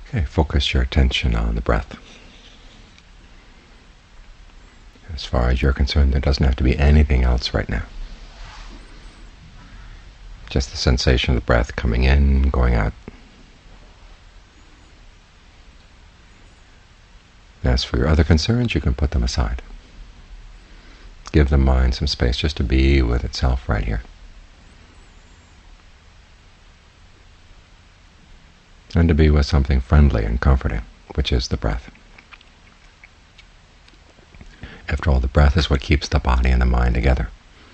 Okay, focus your attention on the breath. As far as you're concerned, there doesn't have to be anything else right now. Just the sensation of the breath coming in, going out. As for your other concerns, you can put them aside. Give the mind some space just to be with itself right here. And to be with something friendly and comforting, which is the breath. After all, the breath is what keeps the body and the mind together.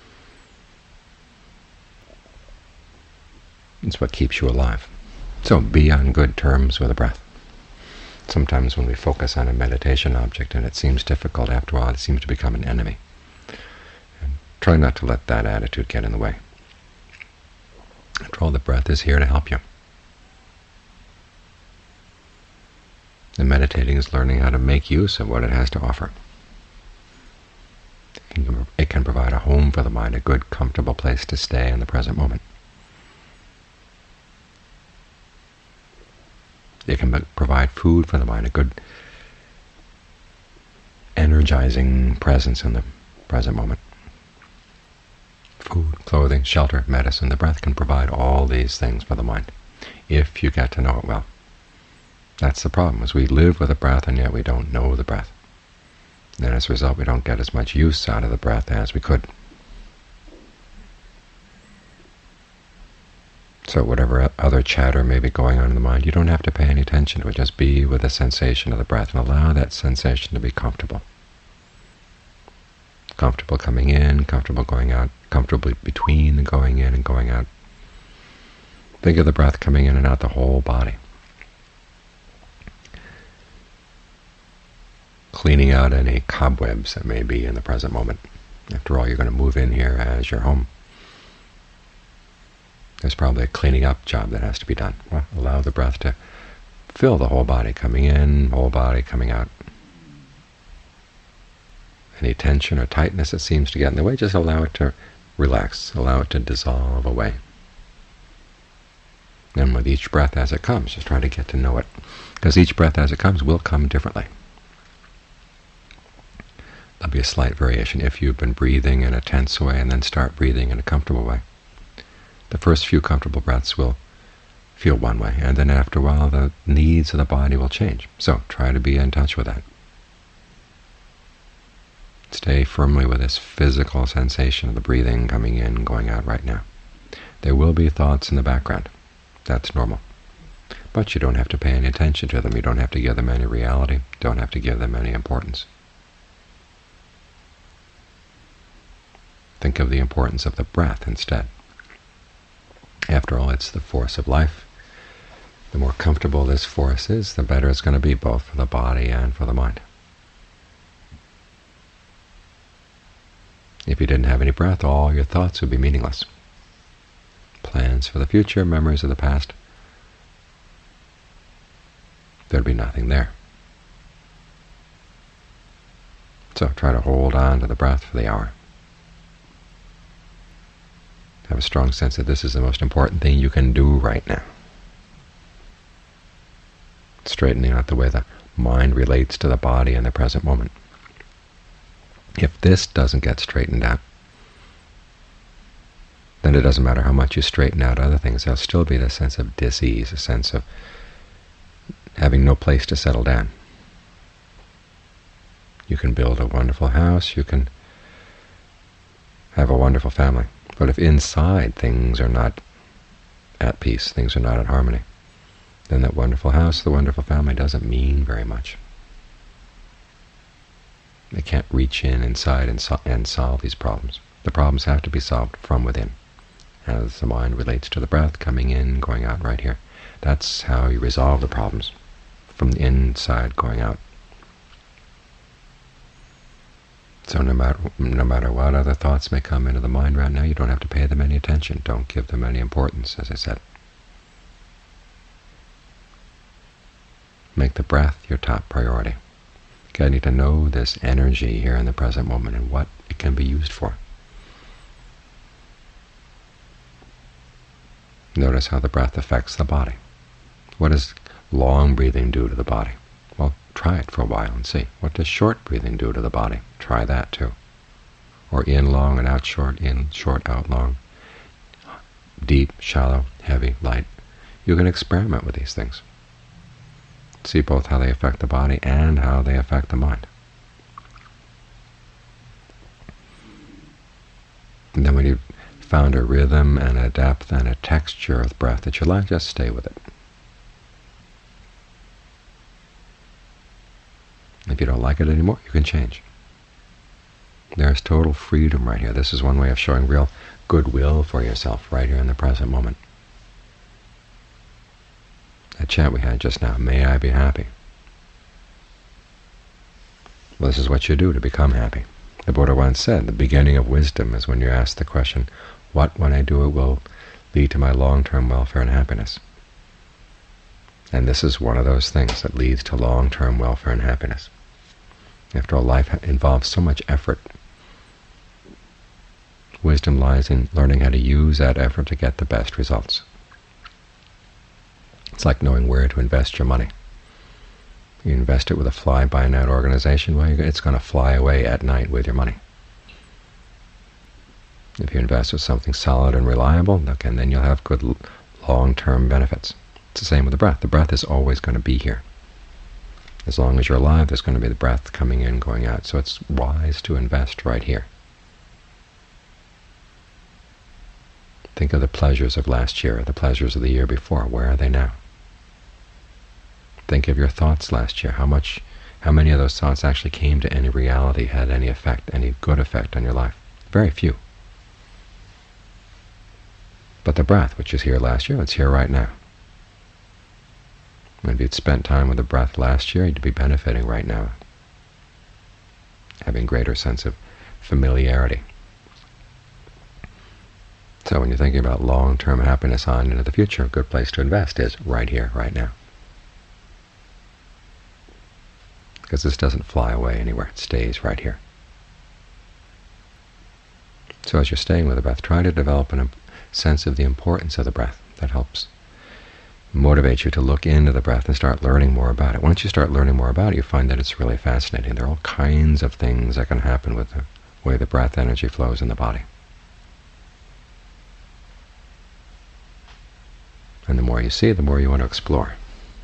It's what keeps you alive. So be on good terms with the breath. Sometimes when we focus on a meditation object and it seems difficult, after a while it seems to become an enemy. And try not to let that attitude get in the way. After all, the breath is here to help you. And meditating is learning how to make use of what it has to offer. It can provide a home for the mind, a good, comfortable place to stay in the present moment. It can provide food for the mind, a good, energizing presence in the present moment. Food, clothing, shelter, medicine, the breath can provide all these things for the mind, if you get to know it well. That's the problem, is we live with the breath and yet we don't know the breath. And as a result, we don't get as much use out of the breath as we could. So whatever other chatter may be going on in the mind, you don't have to pay any attention to it. Just be with the sensation of the breath and allow that sensation to be comfortable. Comfortable coming in, comfortable going out, comfortable between the going in and going out. Think of the breath coming in and out the whole body. Cleaning out any cobwebs that may be in the present moment. After all, you're going to move in here as your home. There's probably a cleaning up job that has to be done. Well, allow the breath to fill the whole body, coming in, whole body coming out. Any tension or tightness that seems to get in the way, just allow it to relax, allow it to dissolve away. And with each breath as it comes, just try to get to know it, because each breath as it comes will come differently. There'll be a slight variation if you've been breathing in a tense way and then start breathing in a comfortable way. The first few comfortable breaths will feel one way, and then after a while the needs of the body will change. So try to be in touch with that. Stay firmly with this physical sensation of the breathing coming in, going out right now. There will be thoughts in the background. That's normal. But you don't have to pay any attention to them. You don't have to give them any reality. Don't have to give them any importance. Think of the importance of the breath instead. After all, it's the force of life. The more comfortable this force is, the better it's going to be, both for the body and for the mind. If you didn't have any breath, all your thoughts would be meaningless. Plans for the future, memories of the past, there'd be nothing there. So try to hold on to the breath for the hour. Have a strong sense that this is the most important thing you can do right now. Straightening out the way the mind relates to the body in the present moment. If this doesn't get straightened out, then it doesn't matter how much you straighten out other things, there'll still be this sense of dis-ease, a sense of having no place to settle down. You can build a wonderful house, you can have a wonderful family. But if inside things are not at peace, things are not at harmony, then that wonderful house, the wonderful family doesn't mean very much. They can't reach in inside and solve these problems. The problems have to be solved from within, as the mind relates to the breath coming in, going out right here. That's how you resolve the problems, from the inside going out. So no matter what other thoughts may come into the mind right now, you don't have to pay them any attention. Don't give them any importance, as I said. Make the breath your top priority. You need to know this energy here in the present moment and what it can be used for. Notice how the breath affects the body. What is long breathing do to the body? Well, try it for a while and see. What does short breathing do to the body? Try that too. Or in long and out short, in short, out long, deep, shallow, heavy, light. You can experiment with these things. See both how they affect the body and how they affect the mind. And then when you've found a rhythm and a depth and a texture of breath that you like, just stay with it. If you don't like it anymore, you can change. There's total freedom right here. This is one way of showing real goodwill for yourself right here in the present moment. That chant we had just now, may I be happy. Well, this is what you do to become happy. The Buddha once said, the beginning of wisdom is when you ask the question, what, when I do it, will lead to my long-term welfare and happiness? And this is one of those things that leads to long-term welfare and happiness. After all, life involves so much effort. Wisdom lies in learning how to use that effort to get the best results. It's like knowing where to invest your money. You invest it with a fly-by-night organization, well, it's going to fly away at night with your money. If you invest with something solid and reliable, okay, then you'll have good long-term benefits. It's the same with the breath. The breath is always going to be here. As long as you're alive, there's going to be the breath coming in, going out. So it's wise to invest right here. Think of the pleasures of last year, or the pleasures of the year before. Where are they now? Think of your thoughts last year. How many of those thoughts actually came to any reality, had any effect, any good effect on your life? Very few. But the breath, which is here last year, it's here right now. If you'd spent time with the breath last year, you'd be benefiting right now, having greater sense of familiarity. So when you're thinking about long-term happiness on into the future, a good place to invest is right here, right now. Because this doesn't fly away anywhere. It stays right here. So as you're staying with the breath, try to develop a sense of the importance of the breath. That helps motivate you to look into the breath and start learning more about it. Once you start learning more about it, you find that it's really fascinating. There are all kinds of things that can happen with the way the breath energy flows in the body. And the more you see, the more you want to explore.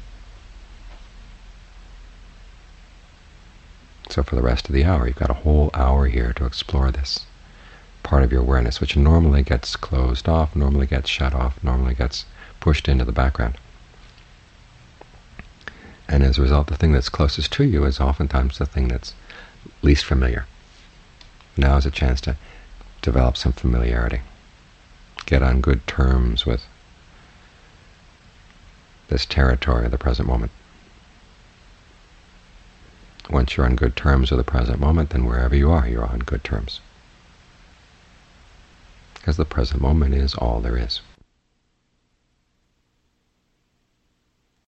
So for the rest of the hour, you've got a whole hour here to explore this part of your awareness, which normally gets closed off, normally gets shut off, normally gets pushed into the background. And as a result, the thing that's closest to you is oftentimes the thing that's least familiar. Now is a chance to develop some familiarity, get on good terms with this territory of the present moment. Once you're on good terms with the present moment, then wherever you are, you're on good terms. Because the present moment is all there is.